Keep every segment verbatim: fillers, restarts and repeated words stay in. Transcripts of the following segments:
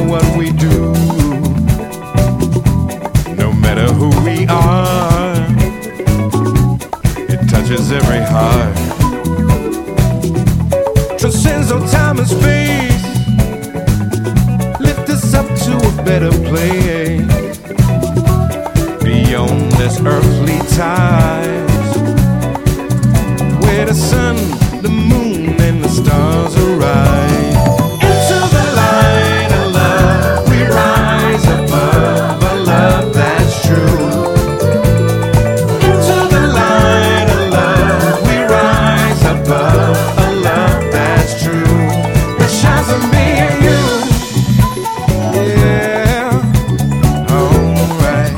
what we do, no matter who we are, it touches every heart, transcends all time and space, lift us up to a better place, beyond this earthly ties, where the sun, the moon, and the stars arise. Into the light of love, we rise above a love that's true. Into the light of love, we rise above a love that's true. That shines on me and you. Yeah, alright.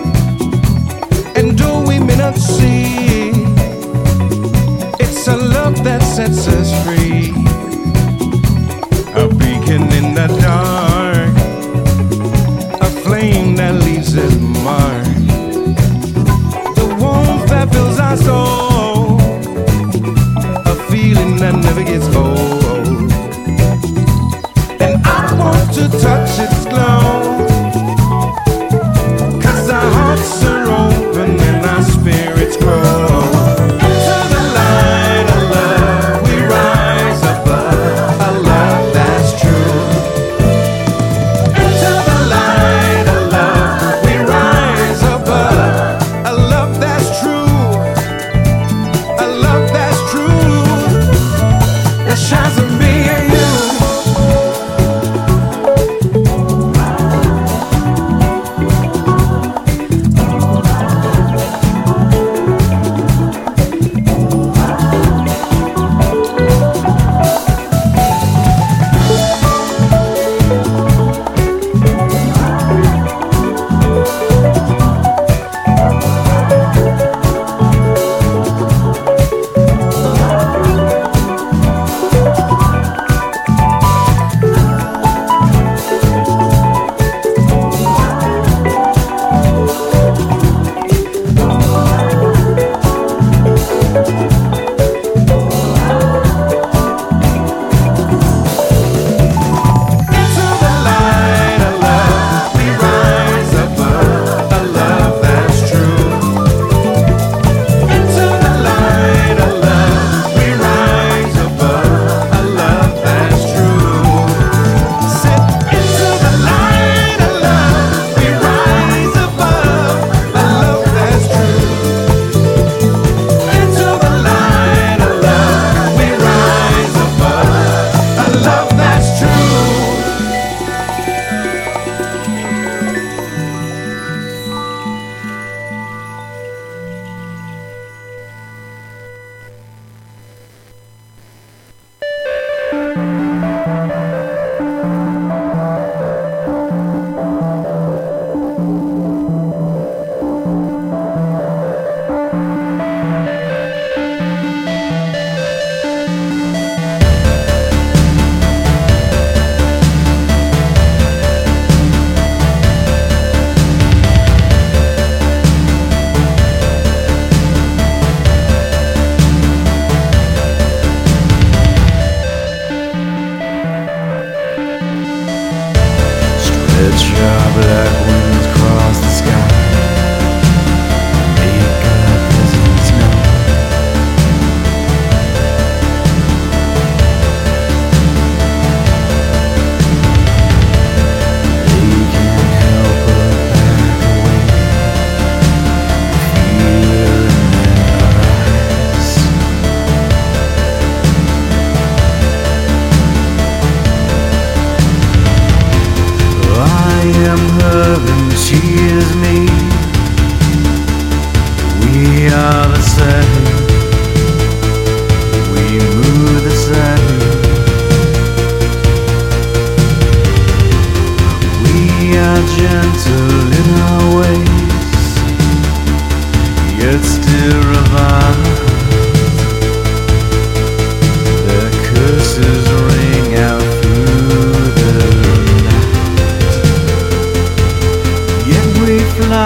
And though we may not see, it's a love that sets us free, a beacon in the dark, a flame that leaves its mark, the warmth that fills our soul, a feeling that never gets old. And I want to touch its glow, 'cause our hearts are open and our spirits grow. Fly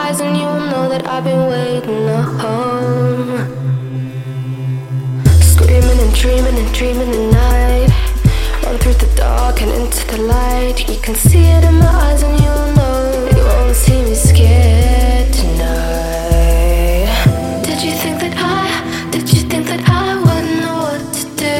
eyes and you'll know that I've been waiting at home. Screaming and dreaming and dreaming the night. Run through the dark and into the light. You can see it in my eyes and you'll know you won't see me scared tonight. Did you think that I, did you think that I wouldn't know what to do?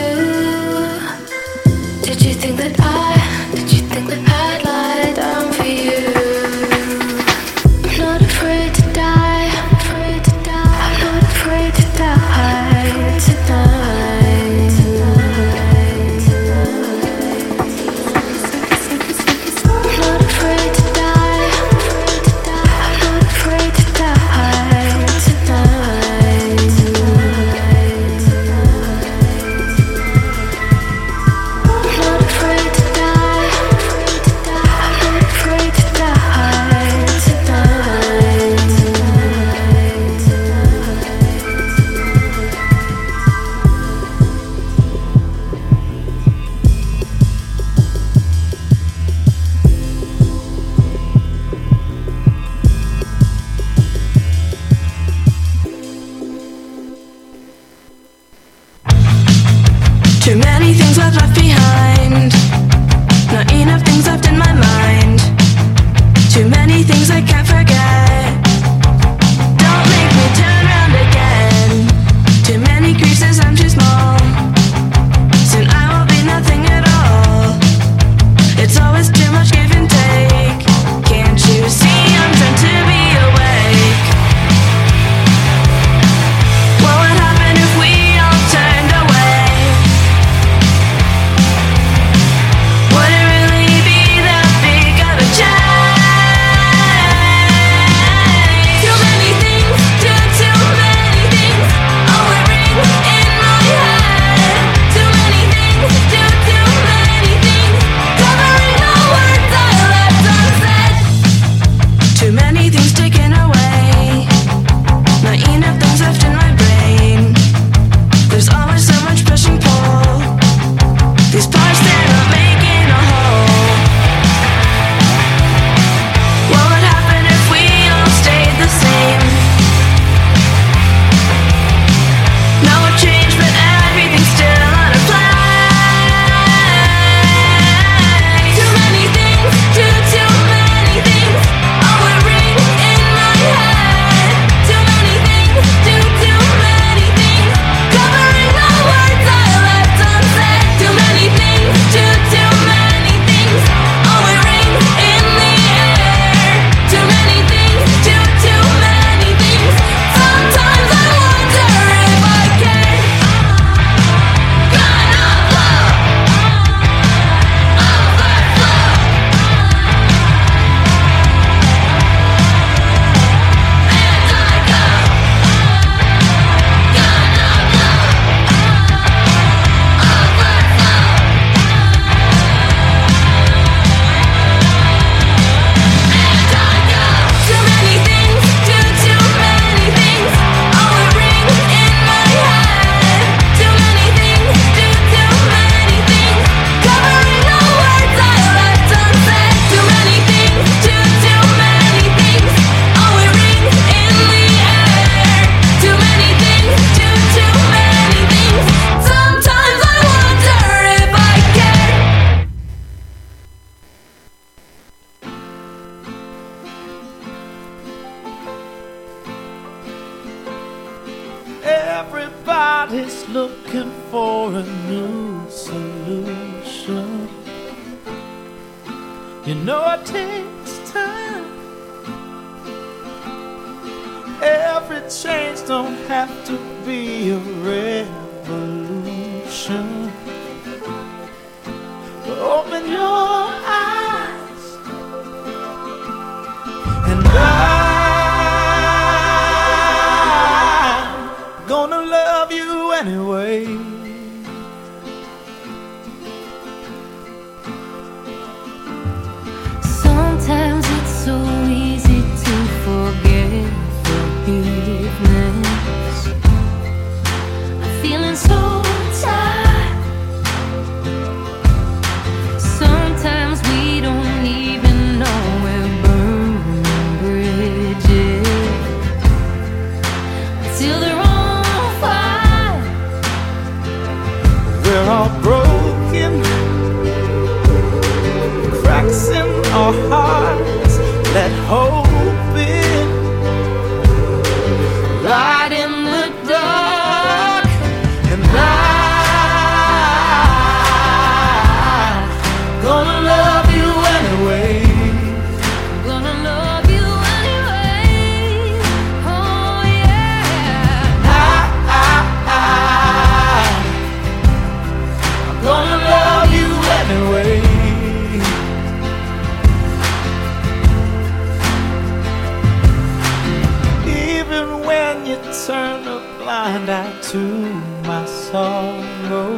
Did you think that I, did you think that I'd lie down for you? I'm not afraid to die, I'm afraid to die. I'm not afraid to die tonight, tonight, tonight. I'm not afraid to die, I'm afraid to die. I'm not afraid to die tonight, tonight, tonight. I'm not afraid to die, I'm afraid to die. I'm not afraid to die tonight, tonight, Too many things I've left behind, not enough things left in my mind. Too many things I can't forget. Don't make me turn around again. Too many creases, I'm too small. Soon I will be nothing at all. It's always too much give and take. Can't you see I'm trying to be awake? What would happen if we all turned away? Would it really be that big of a change? Too many things, do too many things. Oh, it rings in my head. Too many things, do too many things. Covering the words I left unsaid. Too many things taken away. Not enough things left in my brain. There's always so much push and pull. These parts, they're not making a whole. What would happen if we all stayed the same? No change, but everything's still on a plane. Too many things, do too many things. Oh, it rings in my head. Too many things, do too many things. Covering the words I left unsaid. Too many things, do too many things. Oh, it rings in the air. Too many things, do too many things. Sometimes I wonder if I care. Kind of love, overflow. And I go. Kind of love, overflow. And I go. Too many things, do too many things. Oh, it rings in my head. Too many things, do too many things. Covering the words I left unsaid. Too many things, do too many things. Oh, it rings in the air. Too many things, do too many things. Sometimes I wonder if I care. Everybody's looking for a new solution. You know it takes time. Every change don't have to be a revolution. But open your eyes and I'm gonna love you anyway. sometimes it's so easy to forget forgiveness. I'm feeling so tired. Sometimes we don't even know we're burning bridges. turn a blind eye to my sorrow.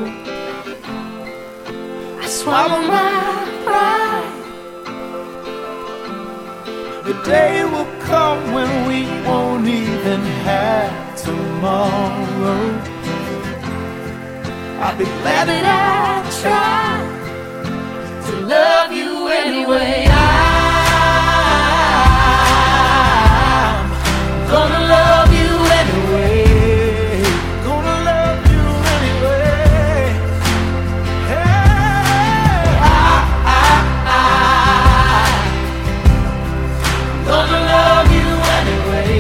I swallow my pride. The day will come when we won't even have tomorrow. I'll be glad that I tried to love you anyway. I'm gonna love you anyway. Gonna love you anyway. Hey, I, I, I, gonna love you anyway.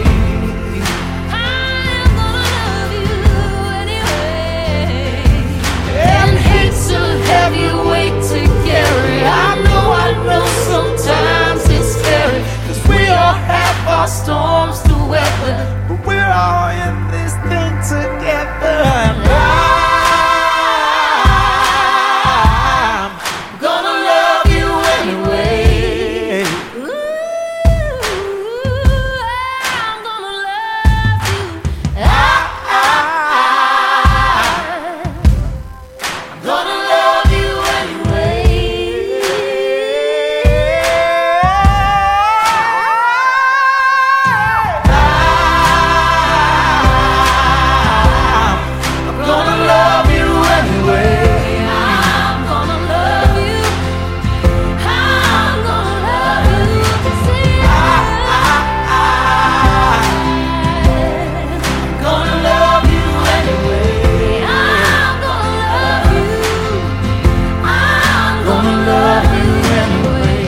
I'm gonna love you anyway. And hate's a heavy weight to carry. I know, I know sometimes it's scary, 'cause we all have our storms to weather. But we're all in this thing together. And I'm Gonna love you anyway. Ooh, I'm gonna love you. I, I, I'm gonna love you anyway. I'm gonna love you anyway. I'm gonna love you. I'm gonna love you. See, I'm gonna love you anyway. I'm gonna love you. I'm gonna love you anyway.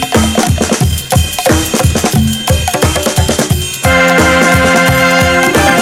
I'm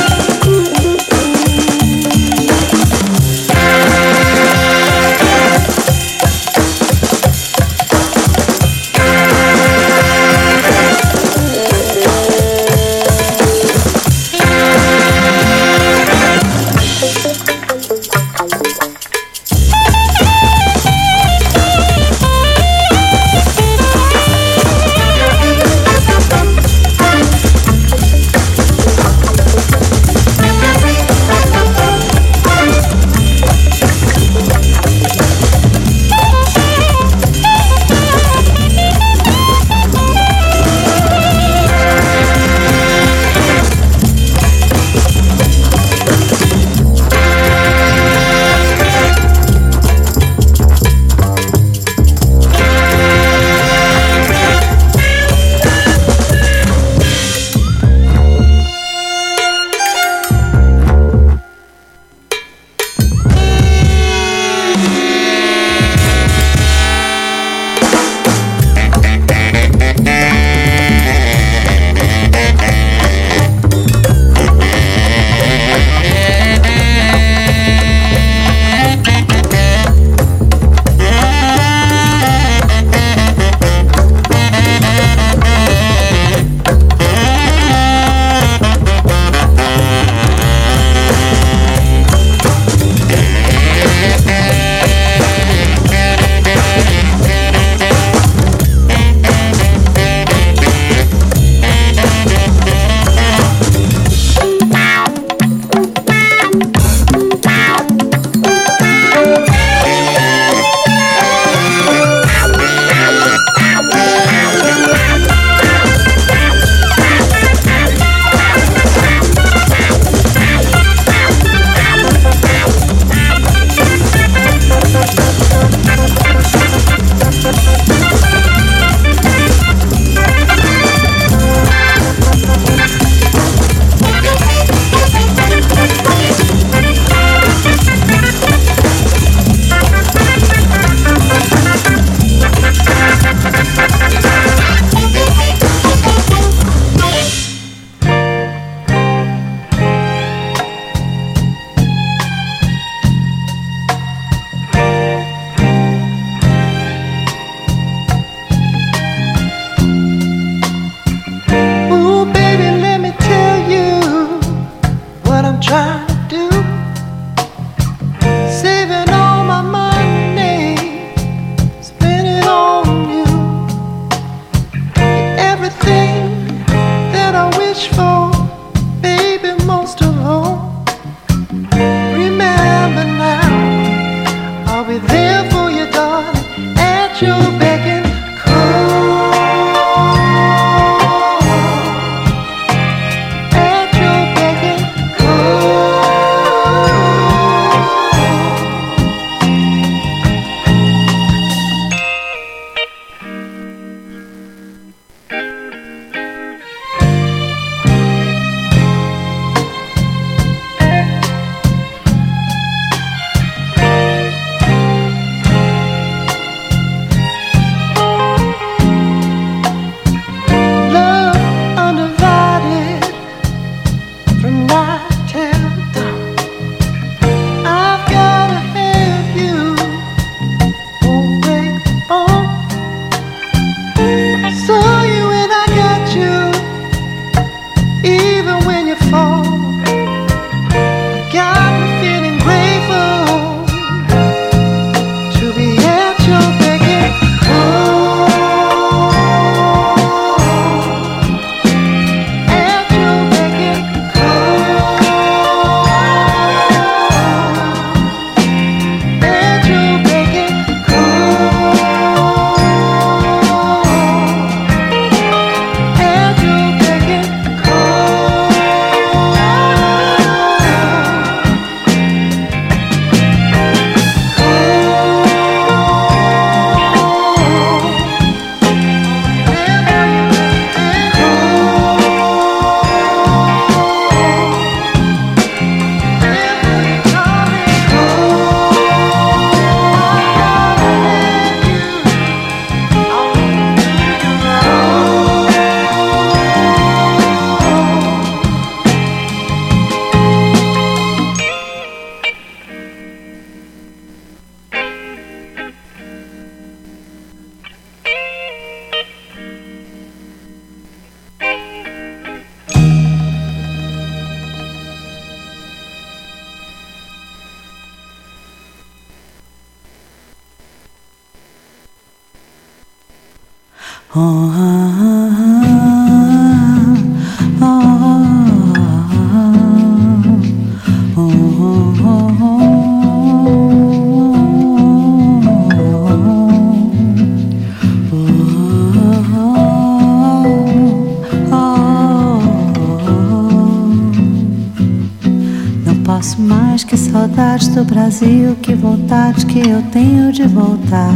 Posso mais, que saudades do Brasil, que vontade que eu tenho de voltar.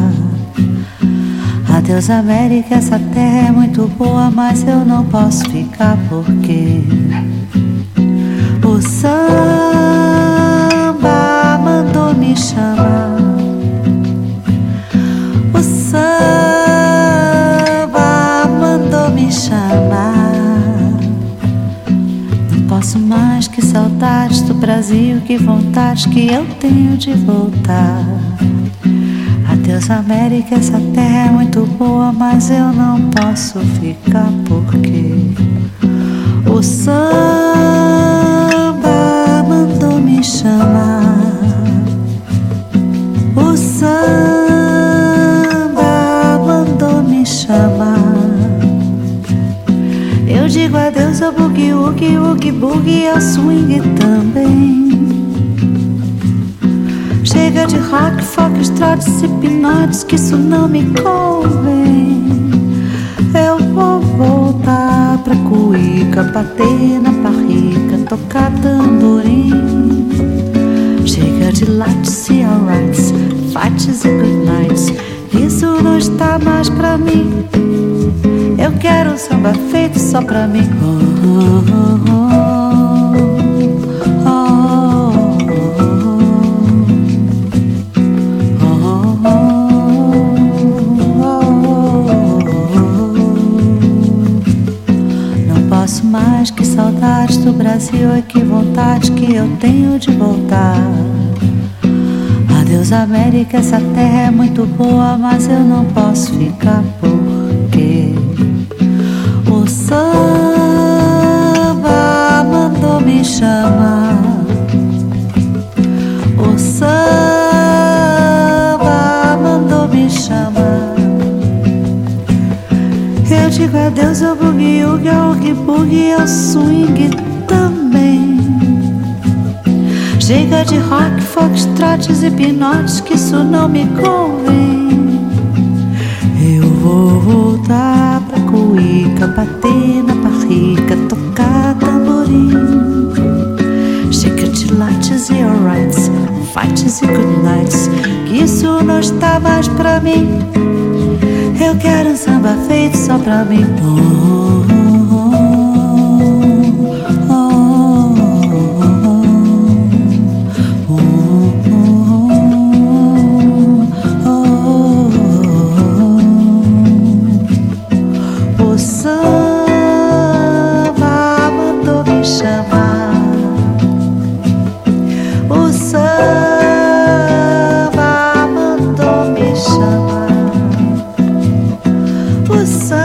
Adeus América, essa terra é muito boa, mas eu não posso ficar porque o samba mandou me chamar. O samba mandou me chamar. Não posso mais, que saudades do Brasil, que vontade que eu tenho de voltar. Adeus América, essa terra é muito boa, mas eu não posso ficar porque o samba mandou me chamar. O samba mandou me chamar. Eu digo adeus ao boogie, woogie, woogie, boogie, ao swing também. Chega de rock, folk, trotes e pinotes, que isso não me convém. Eu vou voltar pra cuíca, bater na barriga, tocar tamborim. Chega de lights e alrights, fights e good nights, isso não está mais pra mim. Eu quero um samba feito só pra mim. Oh, oh, oh, oh, oh. Não posso mais, que saudades do Brasil, e que vontade que eu tenho de voltar. Adeus América, essa terra é muito boa, mas eu não posso ficar porque o samba mandou me chamar. O samba mandou me chamar. Eu digo adeus ao boogie, woogie, ao oogie boogie, ao swing também. Chega de rock, folk, trotes e pinotes, que isso não me convém. cuíca, bater na barriga, tocar tamborim. Chicatilates e alrights, fights e good nights, que isso não está mais pra mim. Eu quero um samba feito só pra mim. Oh, oh, oh, oh, oh, oh. O samba mandou me chamar. O samba mandou me chamar. O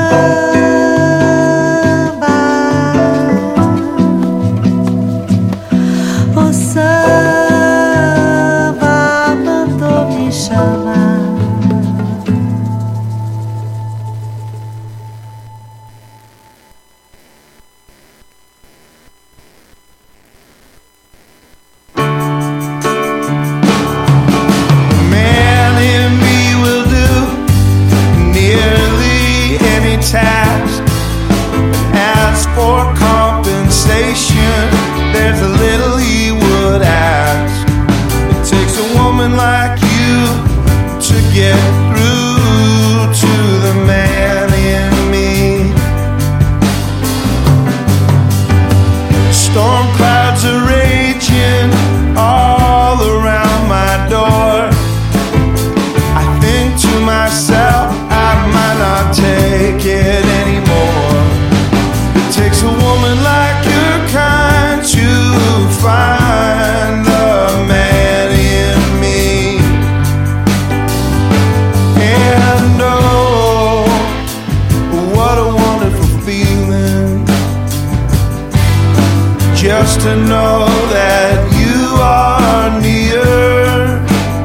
samba, o samba mandou me chamar. To know that you are near,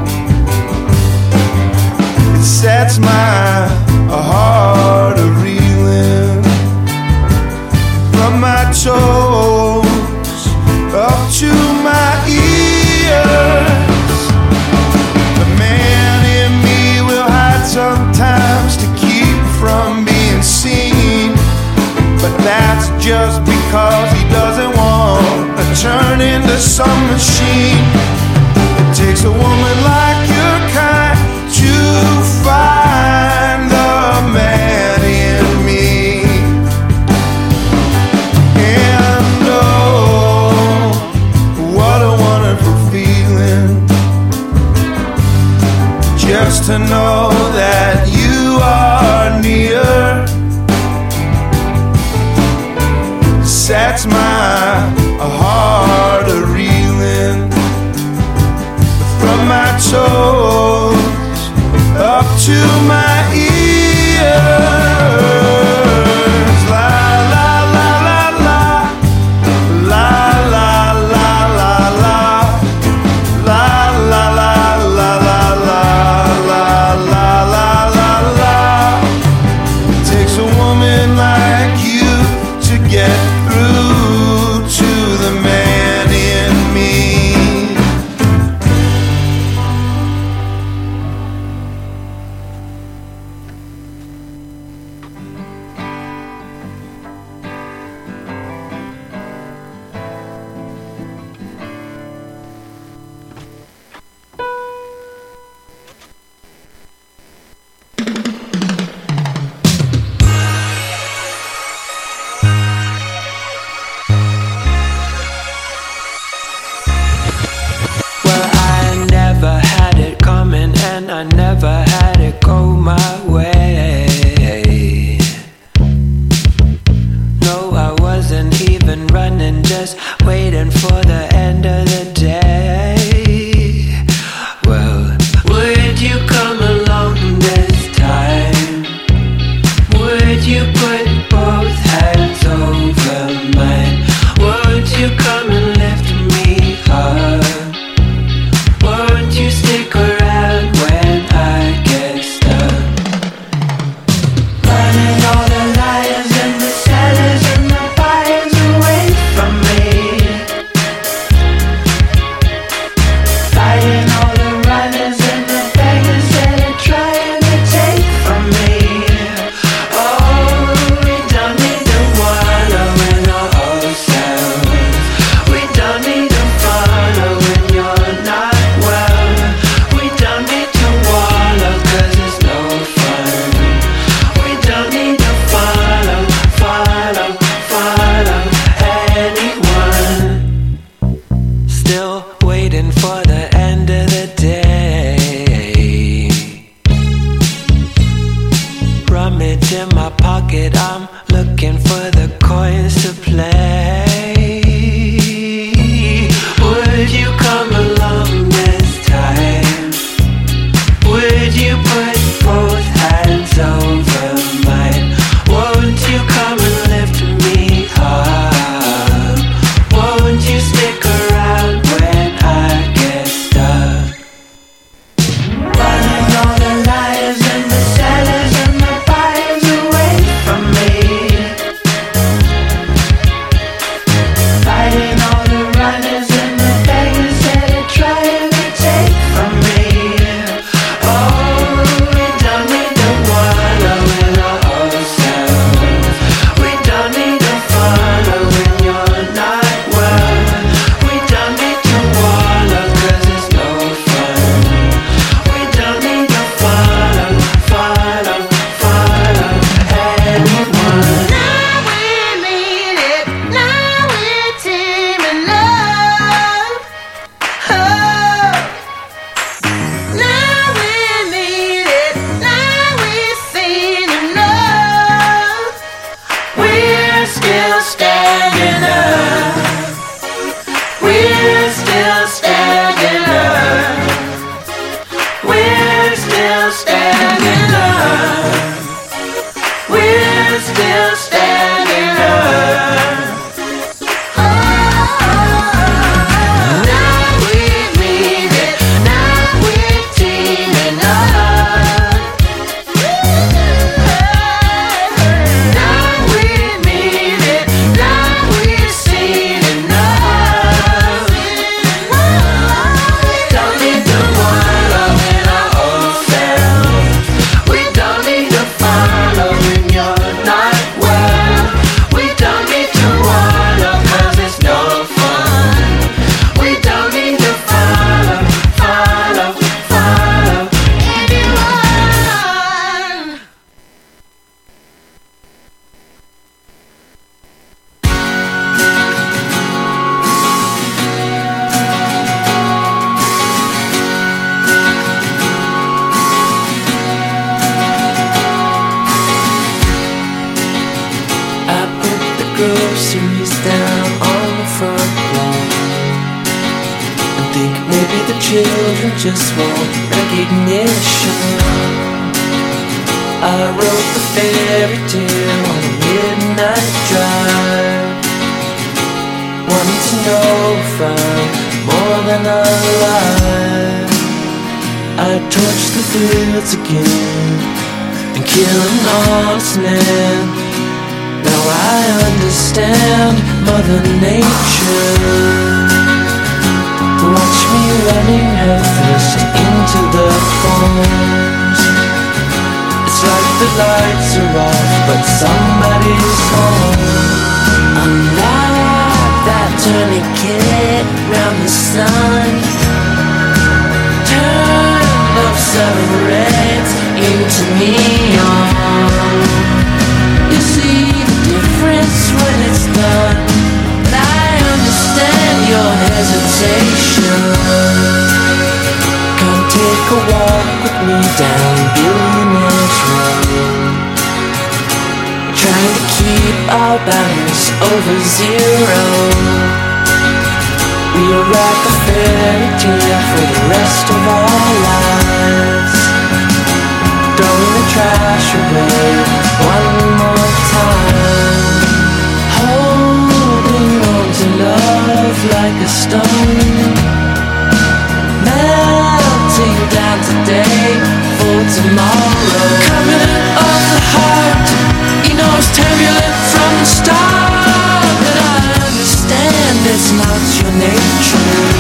it sets my heart a-reeling from my toes up to my ears. The man in me will hide sometimes to keep from being seen, but that's just because he doesn't want turn into some machine. It takes a woman like your kind to find the man in me. And oh, what a wonderful feeling, just to know that you are near, sets my a heart a-reeling from my toes up to my ears. La la la la la, la la la la la, la la la la la la, la la la la la. It takes a woman like you to get through to the man in me. I never had it go my way. No, I wasn't even running, just waiting for the end of the day. Well, would you come along this time? Would you put both hands over mine? Would you come and lift me up? Would you stick around when I get stuck? Burning all the liars and the sellers and the buyers away from me. think maybe the children just want recognition. I wrote the fairy tale on a midnight drive, wanting to know if I'm more than alive. I torched the fields again and kill an honest man. Now I understand Mother Nature. Watch me running headfirst into the thorns. It's like the lights are off, but somebody's home. Unlike that tourniquet round the sun, turn of seven reds into neon. You see the difference when it's done. I understand your hesitation. Come take a walk with me down Billionaire's Road, trying to keep our balance over zero. We'll write a fairy tale for the rest of our lives, throwing the trash away one more time, holding on to love like a stone, melting down today for tomorrow. Covenant of the heart, you know it's turbulent from the start, but I understand it's not your nature.